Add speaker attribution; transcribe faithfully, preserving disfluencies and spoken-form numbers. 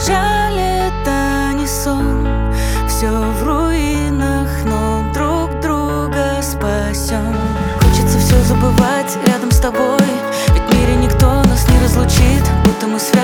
Speaker 1: Печаль — это не сон, все в руинах, но друг друга спасем. Хочется все забывать рядом с тобой, ведь в мире никто нас не разлучит, будто мы